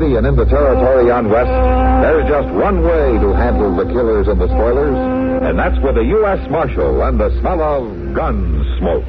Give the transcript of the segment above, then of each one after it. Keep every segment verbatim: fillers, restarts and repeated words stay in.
Army and into territory on West, there's just one way to handle the killers and the spoilers, and that's with a U S Marshal and the smell of gun smoke.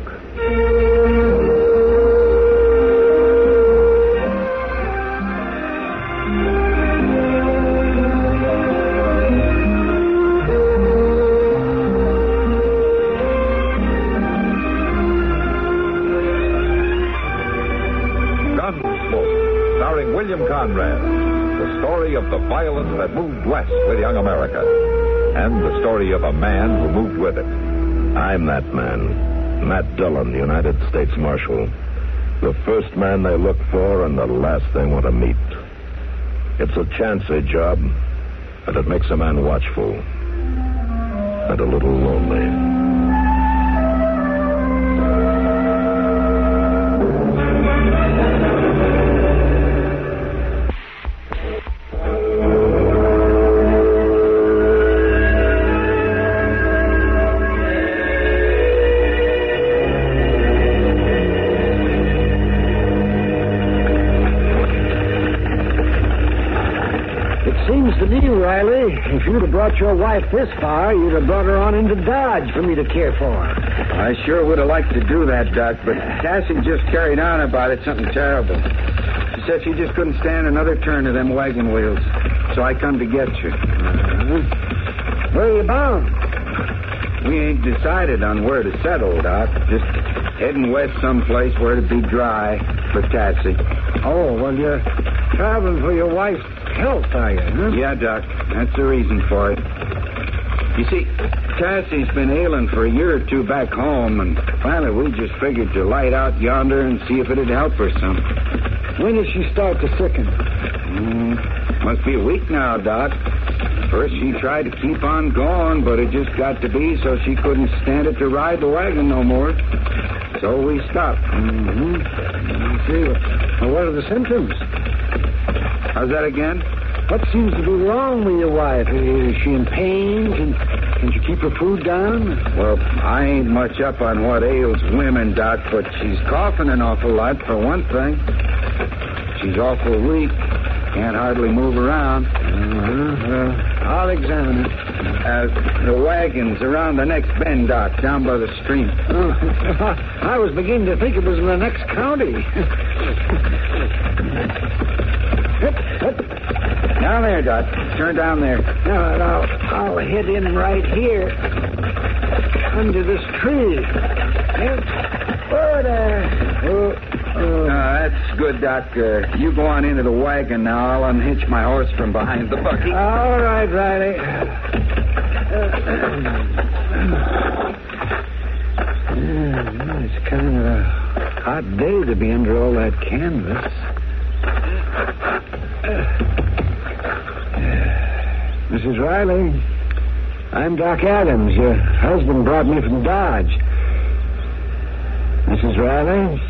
William Conrad, the story of the violence that moved west with young America, and the story of a man who moved with it. I'm that man, Matt Dillon, United States Marshal. The first man they look for and the last they want to meet. It's a chancy job, and it makes a man watchful and a little lonely. If you'd have brought your wife this far, you'd have brought her on into Dodge for me to care for. I sure would have liked to do that, Doc, but Cassie just carried on about it, something terrible. She said she just couldn't stand another turn of them wagon wheels, so I come to get you. Uh-huh. Where are you bound? We ain't decided on where to settle, Doc. Just heading west someplace where it'd be dry for Cassie. Oh, well, you're traveling for your wife's health, are you, huh? Yeah, Doc. That's the reason for it. You see, Cassie's been ailing for a year or two back home, and finally we just figured to light out yonder and see if it'd help her some. When did she start to sicken? Mm, must be a week now, Doc. First she tried to keep on going, but it just got to be so she couldn't stand it to ride the wagon no more. So we stopped. Mm-hmm. I see. Well, what are the symptoms? How's that again? What seems to be wrong with your wife? Is she in pain? Can, can she keep her food down? Well, I ain't much up on what ails women, Doc, but she's coughing an awful lot, for one thing. She's awful weak. Can't hardly move around. Uh-huh. Uh, I'll examine it. Uh, the wagon's around the next bend, Doc, down by the stream. Oh, I was beginning to think it was in the next county. Down there, Doc. Turn down there. Now, I'll, I'll head in right here. Under this tree. Oh, there. Oh, oh. Uh, that's good, Doc. Uh, you go on into the wagon now. I'll unhitch my horse from behind the buggy. All right, Riley. Uh, it's kind of a hot day to be under all that canvas. Missus Riley, I'm Doc Adams. Your husband brought me from Dodge. Missus Riley?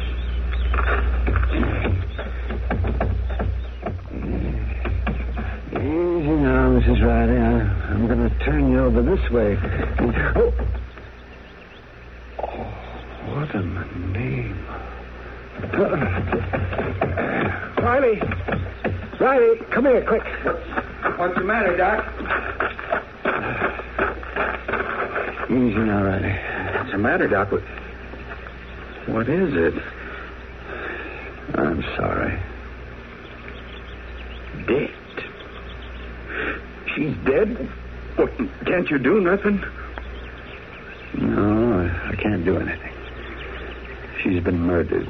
Easy now, Missus Riley. I, I'm going to turn you over this way. Oh. Oh, what in the name? Uh, Riley! Riley, come here, quick. What's the matter, Doc? Easy now, Riley. What's the matter, Doc? What, what is it? I'm sorry. Dead? She's dead? What, can't you do nothing? No, I, I can't do anything. She's been murdered.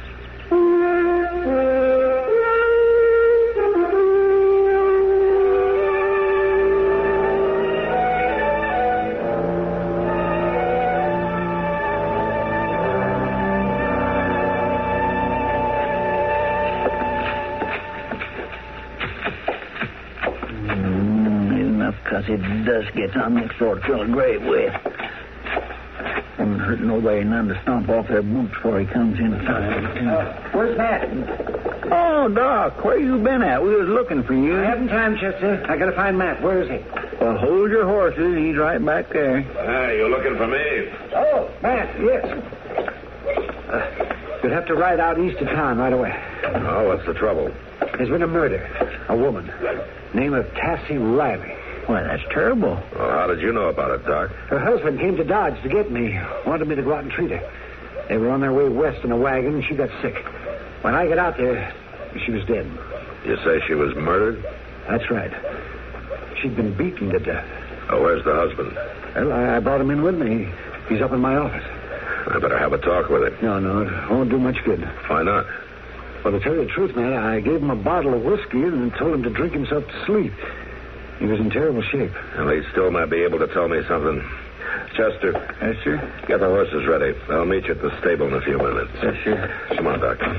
It does get on next door to fill a grave with. Won't hurt nobody none to stomp off their boots before he comes inside. Uh, where's Matt? Oh, Doc, where you been at? We was looking for you. I haven't time, Chester. I gotta find Matt. Where is he? Well, hold your horses. He's right back there. Ah, you're looking for me? Oh, Matt, yes. Uh, you'll have to ride out east of town right away. Oh, what's the trouble? There's been a murder. A woman. Name of Cassie Riley. Why, that's terrible. Well, how did you know about it, Doc? Her husband came to Dodge to get me. Wanted me to go out and treat her. They were on their way west in a wagon, and she got sick. When I got out there, she was dead. You say she was murdered? That's right. She'd been beaten to death. Oh, where's the husband? Well, I, I brought him in with me. He's up in my office. I better have a talk with him. No, no, it won't do much good. Why not? Well, to tell you the truth, man, I gave him a bottle of whiskey and told him to drink himself to sleep. He was in terrible shape. Well, he still might be able to tell me something. Chester. Yes, sir? Get the horses ready. I'll meet you at the stable in a few minutes. Yes, sir. Come on, Doc.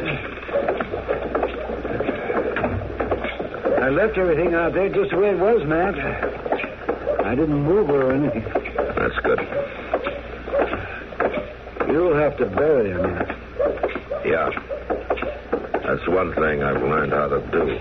I left everything out there just the way it was, Matt. I didn't move her or anything. That's good. You'll have to bury her, Matt. Yeah. That's one thing I've learned how to do.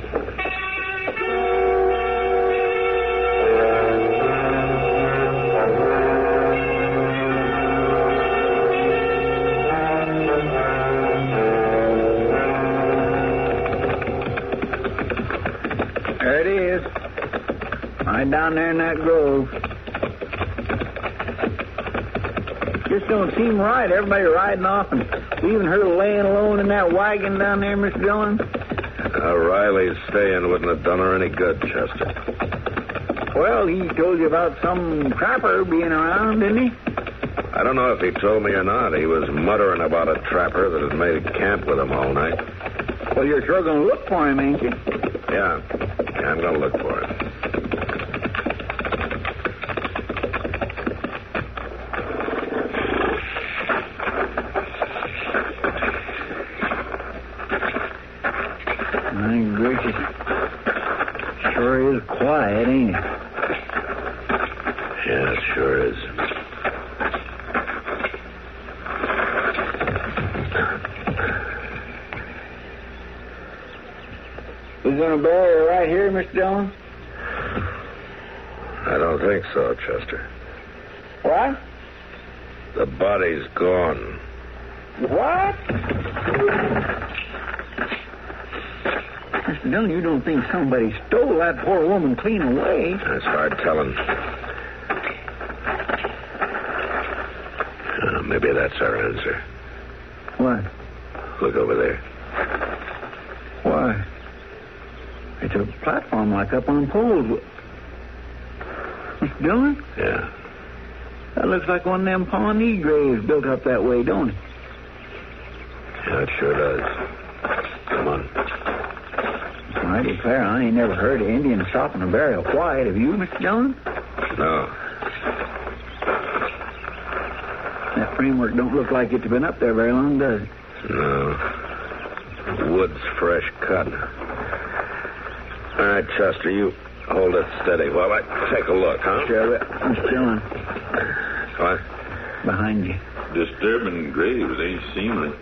There it is. Right down there in that grove. Just don't seem right. Everybody riding off and leaving her laying alone in that wagon down there, Mister Dillon. Uh, Riley's staying wouldn't have done her any good, Chester. Well, he told you about some trapper being around, didn't he? I don't know if he told me or not. He was muttering about a trapper that had made camp with him all night. Well, you're sure going to look for him, ain't you? Yeah. Yeah, I'm going to look for him. My gracious. Sure is quiet, ain't it? Yeah, it sure is. We're going to bury her right here, Mister Dillon? I don't think so, Chester. What? The body's gone. What? Mister Dillon, you don't think somebody stole that poor woman clean away? That's hard telling. Uh, maybe that's our answer. What? Look over there. Why? It's a platform like up on poles. Mister Dillon? Yeah. That looks like one of them Pawnee graves built up that way, don't it? Yeah, it sure does. Come on. I declare, I ain't never heard of Indians stopping to bury a white. Have you, Mister Dillon? No. That framework don't look like it's been up there very long, does it? No. Wood's fresh cut. All right, Chester, you hold it steady while I take a look, huh? Sure, Mister Dillon. What? Behind you. Disturbing graves ain't seemly.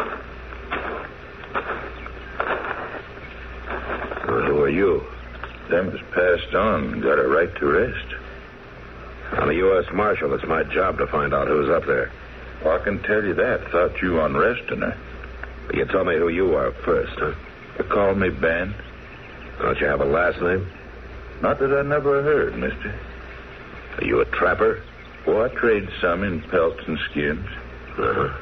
Well, who are you? Them has passed on, got a right to rest. I'm a U S Marshal. It's my job to find out who's up there. Well, I can tell you that. Thought you on resting her. You tell me who you are first, huh? You call me Ben. Don't you have a last name? Not that I never heard, mister. Are you a trapper? Well, I trade some in pelts and skins. Uh-huh.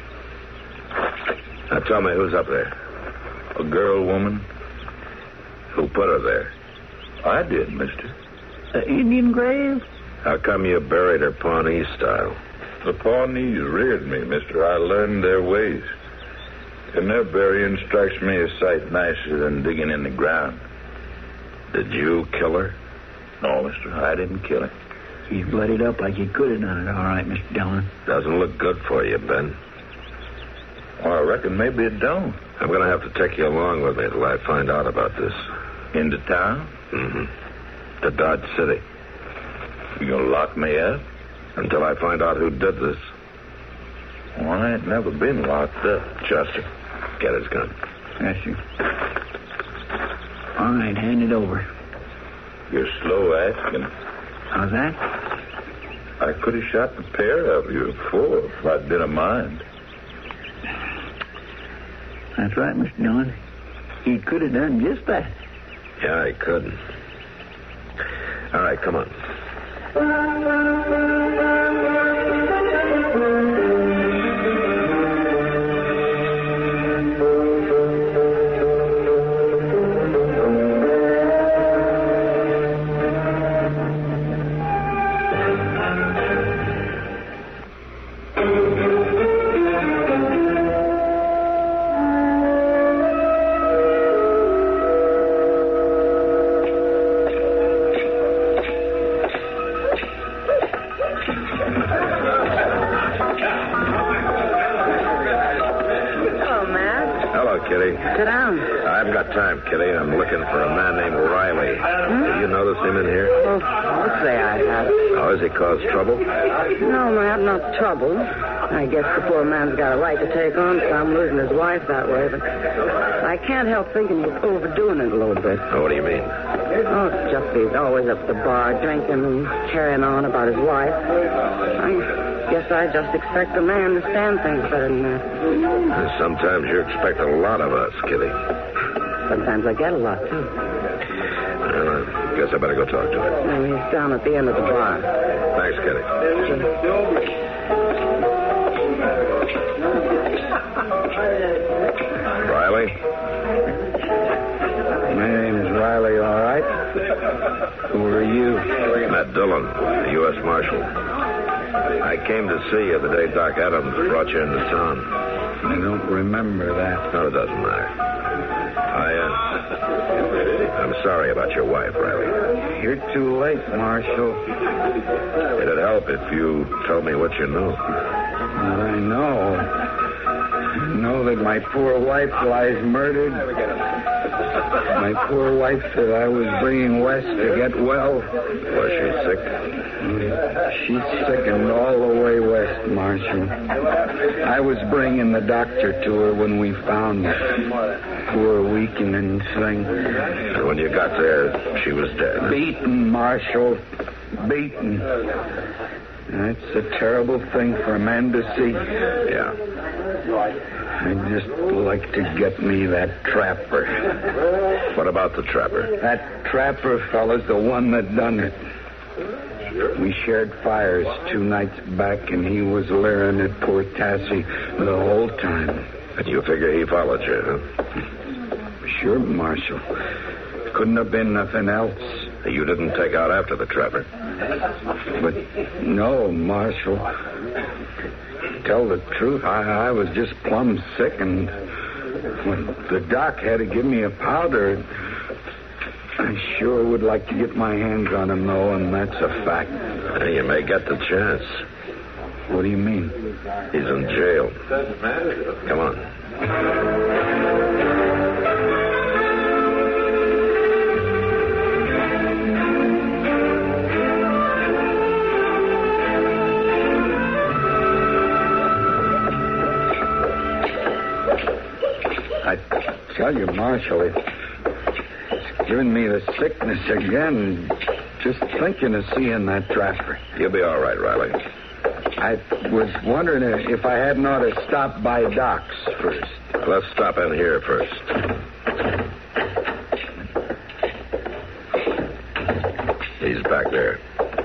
Now tell me who's up there. A girl woman. Who put her there? I did, mister. The Indian grave? How come you buried her Pawnee style? The Pawnees reared me, mister. I learned their ways. And their burying strikes me a sight nicer than digging in the ground. Did you kill her? No, mister, I didn't kill her. He's bloodied up like he could have done it, all right, Mister Dillon. Doesn't look good for you, Ben. Well, I reckon maybe it don't. I'm going to have to take you along with me till I find out about this. Into town? Mm-hmm. To Dodge City. You gonna lock me up? Until I find out who did this. Well, I ain't never been locked up. Chester, get his gun. Yes, sir. All right, hand it over. You're slow asking. How's that? I could have shot the pair of you before if I'd been a mind. That's right, Mister Dillon. he could have done just that. Yeah, he could. All right, come on. Sit down. I haven't got time, Kitty. I'm looking for a man named Riley. Hmm? Did you notice him in here? Well, I'd say I have. Oh, has he caused trouble? No, Matt, not trouble. I guess the poor man's got a right to take on some, losing his wife that way, but I can't help thinking he's overdoing it a little bit. Oh, what do you mean? Oh, it's just he's always up at the bar drinking and carrying on about his wife. I guess I just expect a man to stand things better than that. Sometimes you expect a lot of us, Kitty. Sometimes I get a lot, too. Well, I guess I better go talk to him. And he's down at the end of the bar. Thanks, Kitty. Riley? My name's Riley, all right. Who are you? Matt Dillon, the U S Marshal. I came to see you the day Doc Adams brought you into town. I don't remember that. No, it doesn't matter. I, uh, I'm sorry about your wife, Riley. You're too late, Marshal. It'd help if you told me what you knew. Well, I know. I know that my poor wife lies murdered. My poor wife that I was bringing west to get well. Was she sick? She's sickened all the way west, Marshal. I was bringing the doctor to her when we found her. Poor weakening thing. And when you got there, she was dead. Beaten, Marshal. Beaten. That's a terrible thing for a man to see. Yeah. I'd just like to get me that trapper. What about the trapper? That trapper fella's the one that done it. We shared fires two nights back, and he was leering at poor Tassie the whole time. And you figure he followed you, huh? Sure, Marshal. Couldn't have been nothing else. You didn't take out after the trapper? But no, Marshal. Tell the truth, I, I was just plumb sick, and when the doc had to give me a powder, I sure would like to get my hands on him, though, and that's a fact. You may get the chance. What do you mean? He's in jail. Come on. I tell you, Marshal, it's giving me the sickness again, just thinking of seeing that trapper. You'll be all right, Riley. I was wondering if I hadn't ought to stop by Doc's first. Let's stop in here first. He's back there.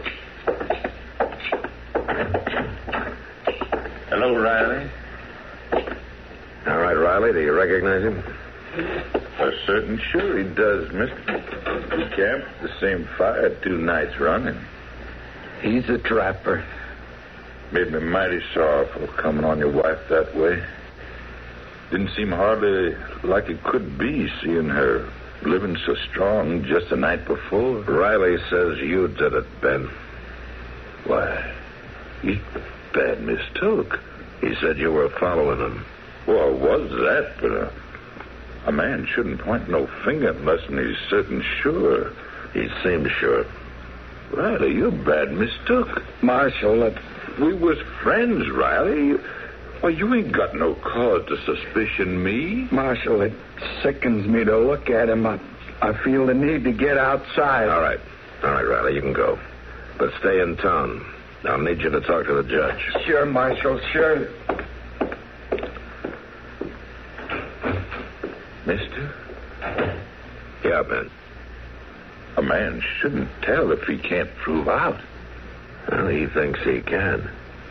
Hello, Riley. All right, Riley, do you recognize him? For certain sure he does, mister. We camped at the same fire two nights running. He's a trapper. Made me mighty sorrowful coming on your wife that way. Didn't seem hardly like it could be, seeing her living so strong just the night before. Riley says you did it, Ben. Why, he bad mistook. He said you were following him. Well, I was that, but uh, a man shouldn't point no finger unless he's certain sure. He seemed sure. Riley, you're bad mistook. Marshal, uh, we was friends, Riley. Why, you ain't got no cause to suspicion me. Marshal, it sickens me to look at him. I, I feel the need to get outside. All right. All right, Riley, you can go. But stay in town. I'll need you to talk to the judge. Sure, Marshal, sure. Mister, job, man? A man shouldn't tell if he can't prove out. Well, he thinks he can.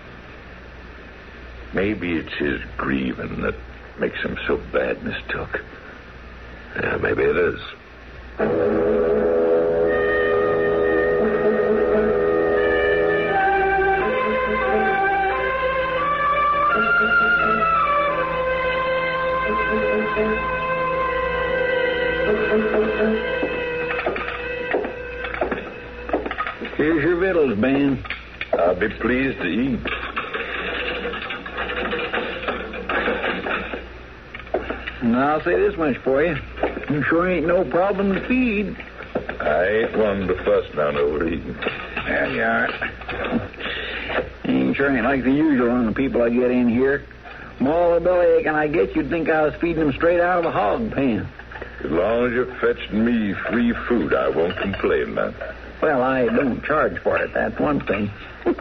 Maybe it's his grieving that makes him so bad mistook. Yeah, maybe it is. Here's your victuals, Ben. I'll be pleased to eat. And I'll say this much for you. You sure ain't no problem to feed. I ain't one to fuss about overeating. There you are. Ain't sure ain't like the usual on the people I get in here. More the bellyache and I get, you'd think I was feeding them straight out of a hog pen. As long as you're fetching me free food, I won't complain, man. Well, I don't charge for it, that's one thing.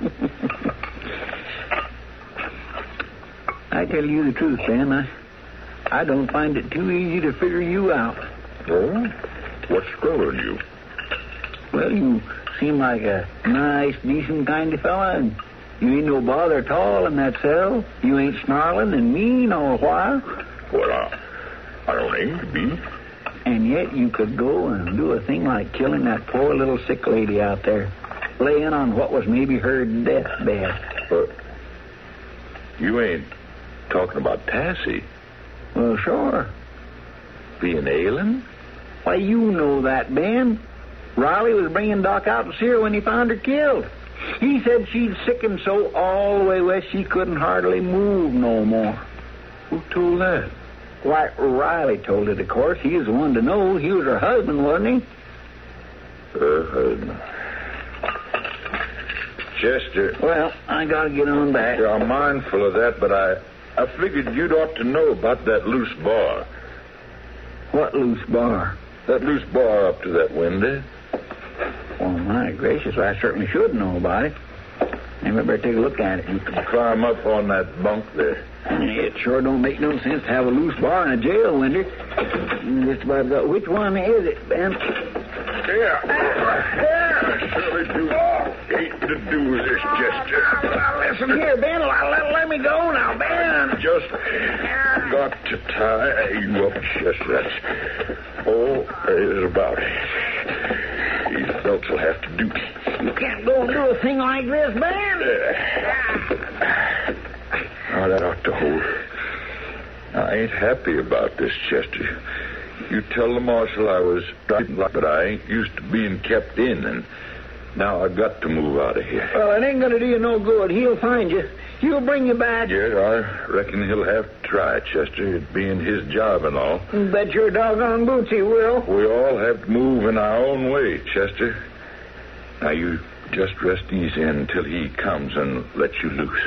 I tell you the truth, Ben, I, I don't find it too easy to figure you out. Oh? What's scrolling you? Well, you seem like a nice, decent kind of fella, and you ain't no bother at all in that cell. You ain't snarling and mean all the while. Well, I, I don't aim to be. And yet you could go and do a thing like killing that poor little sick lady out there, laying on what was maybe her deathbed. But you ain't talking about Tassie Well, sure. being ailing? Why, you know that, Ben. Riley was bringing Doc out to see her when he found her killed. He said she'd sickened so all the way west she couldn't hardly move no more. Who told that? Why, Riley told it, of course. He was the one to know. He was her husband, wasn't he? Her husband. Chester. Well, I gotta get on back. Yeah, I'm mindful of that, but I, I figured you'd ought to know about that loose bar. What loose bar? That loose bar up to that window. Oh, my gracious, I certainly should know about it. Maybe I better take a look at it. You can climb up on that bunk there. It sure don't make no sense to have a loose bar in a jail window. Just about got, which one is it, Ben? Yeah. Yeah, I surely do hate to do this, Chester. Listen here, Ben. Let, let me go now, Ben. Just got to tie you up, Chester. That's all there is about it. These adults will have to do. You can't go and do a thing like this, Ben. Yeah. Now, that ought to hold. I ain't happy about this, Chester. You tell the marshal I was driving, but I ain't used to being kept in, and now I've got to move out of here. Well, it ain't going to do you no good. He'll find you. He'll bring you back. Yes, I reckon he'll have to try, Chester, it being his job and all. Bet your doggone boots he will. We all have to move in our own way, Chester. Now, you just rest easy until he comes and lets you loose.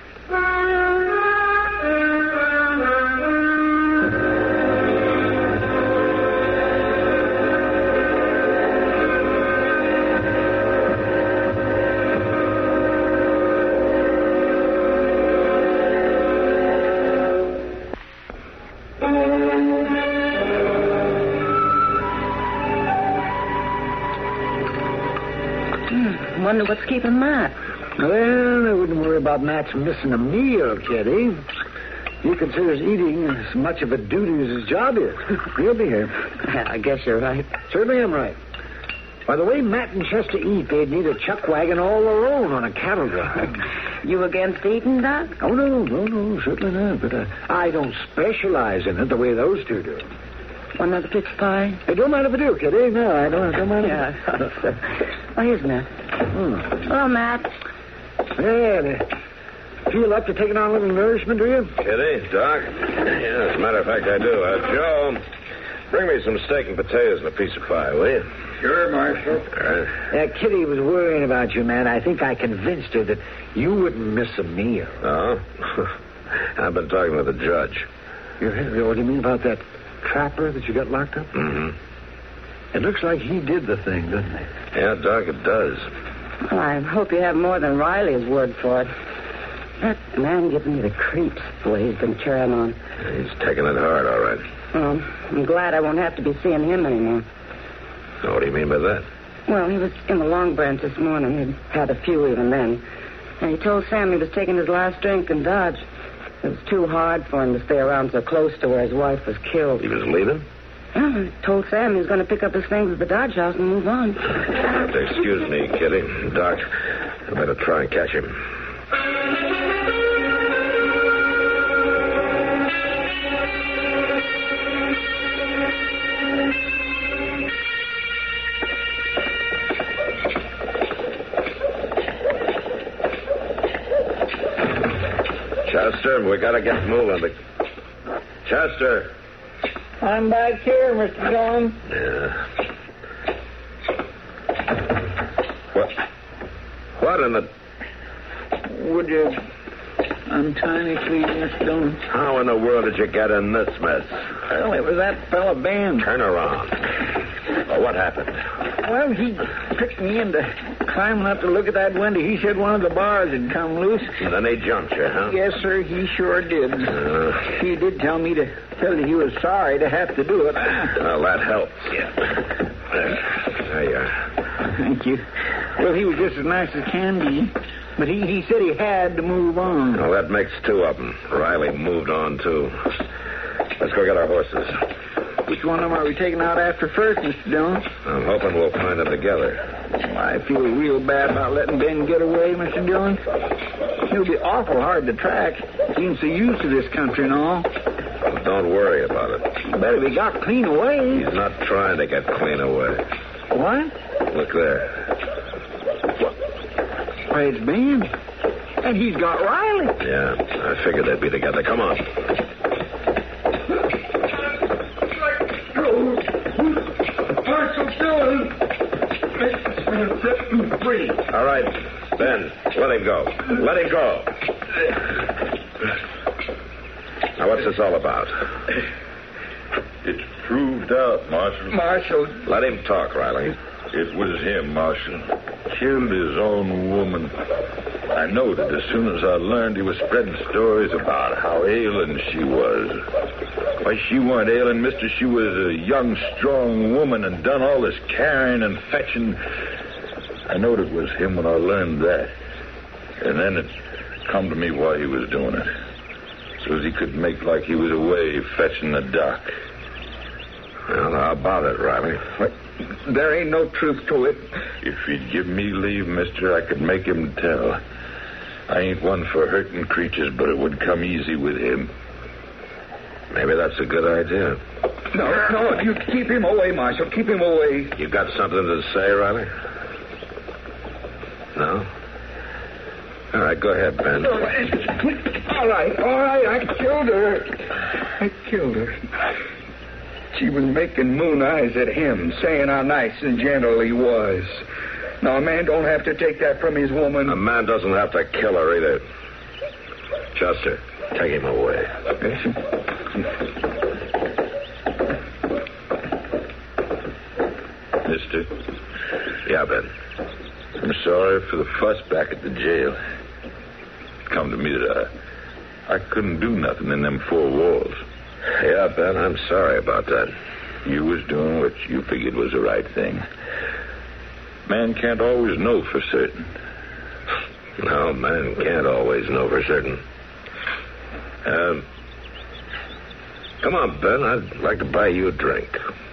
Wonder what's keeping Matt. Well, I wouldn't worry about Matt's missing a meal, Kitty. He considers eating as much of a duty as his job is. He'll be here. Yeah, I guess you're right. Certainly I'm right. By the way Matt and Chester eat, they'd need a chuck wagon all their own on a cattle drive. You against eating, Doc? Oh, no, no, no, certainly not. But uh, I don't specialize in it the way those two do. One of the pitch pie? It don't mind if I do, Kitty. No, I don't, I don't mind. Yeah, I thought so. Why, here's Matt. Hmm. Hello, Matt. Yeah, do you feel up to taking on a little nourishment, do you? Kitty, Doc? Yeah, as a matter of fact, I do. Uh, Joe, bring me some steak and potatoes and a piece of pie, will you? Sure, Marshal. All right. Uh, Kitty was worrying about you, man. I think I convinced her that you wouldn't miss a meal. Oh? I've been talking with the judge. You, what do you mean about that trapper that you got locked up? Mm-hmm. It looks like he did the thing, doesn't it? Yeah, Doc, it does. Well, I hope you have more than Riley's word for it. That man giving me the creeps, the way he's been carrying on. He's taking it hard, all right. Well, I'm glad I won't have to be seeing him anymore. What do you mean by that? Well, he was in the Long Branch this morning. He'd had a few even then. And he told Sam he was taking his last drink in Dodge. It was too hard for him to stay around so close to where his wife was killed. He was leaving? Well, he told Sam he was going to pick up his things at the Dodge house and move on. Excuse me, Kitty. Doc, I better try and catch him. Chester, we gotta get moving. Chester. I'm back here, Mister Jones. Yeah. What? What in the... Would you untie me, please, Mister Jones? How in the world did you get in this mess? Well, it was that fella Ben. Turn around. Well, what happened? Well, he tricked me into climbing up to look at that window. He said one of the bars had come loose. And then he jumped you, huh? Yes, sir, he sure did. Uh, he did tell me to tell you he was sorry to have to do it. Well, that helps. Yeah. There. There you are. Thank you. Well, he was just as nice as can be. But he, he said he had to move on. Well, that makes two of them. Riley moved on, too. Let's go get our horses. Which one of them are we taking out after first, Mister Jones? I'm hoping we'll find them together. I feel real bad about letting Ben get away, Mister Jones. He'll be awful hard to track. Being so used to this country and all. Well, don't worry about it. Better be got clean away. He's not trying to get clean away. What? Look there. Why, it's Ben. And he's got Riley. Yeah, I figured they'd be together. Come on. Free. All right, Ben, let him go. Let him go. Now, what's this all about? It's proved out, Marshal. Marshal. Let him talk, Riley. It was him, Marshal. Killed his own woman. I knowed it as soon as I learned he was spreading stories about how ailing she was. Why, she weren't ailing, mister. She was a young, strong woman and done all this carrying and fetching. I knowed it was him when I learned that. And then it come to me why he was doing it. So as he could make like he was away fetching the doc. Well, how about it, Riley? What? There ain't no truth to it. If he'd give me leave, mister, I could make him tell. I ain't one for hurting creatures, but it would come easy with him. Maybe that's a good idea. No, no, you keep him away, Marshal. Keep him away. You got something to say, Riley? No? All right, go ahead, Ben. All right, all right, all right. I killed her. I killed her. She was making moon eyes at him, saying how nice and gentle he was. Now, a man don't have to take that from his woman. A man doesn't have to kill her either. Chester, take him away. Mister? Yeah, Ben. I'm sorry for the fuss back at the jail. Come to me that I, I couldn't do nothing in them four walls. Yeah, Ben, I'm sorry about that. You was doing what you figured was the right thing. Man can't always know for certain. No, man can't always know for certain. Um, come on, Ben. I'd like to buy you a drink.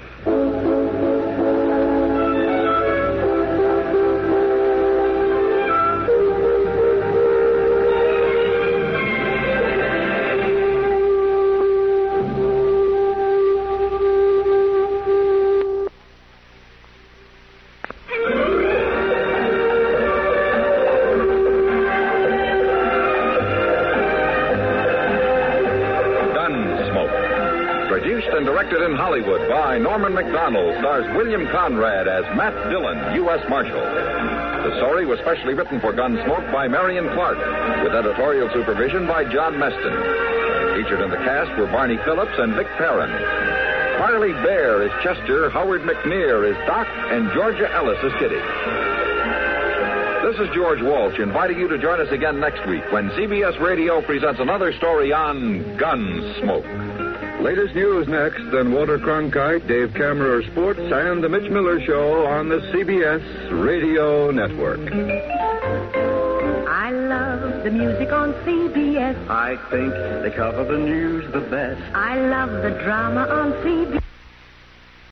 Hollywood by Norman Macdonald, stars William Conrad as Matt Dillon, U S Marshal. The story was specially written for Gunsmoke by Marion Clark, with editorial supervision by John Meston. Featured in the cast were Barney Phillips and Vic Perrin. Harley Bear is Chester, Howard McNear is Doc, and Georgia Ellis is Kitty. This is George Walsh inviting you to join us again next week when C B S Radio presents another story on Gunsmoke. Latest news next, then Walter Cronkite, Dave Kammerer Sports, and The Mitch Miller Show on the C B S Radio Network. I love the music on C B S. I think they cover the news the best. I love the drama on C B S.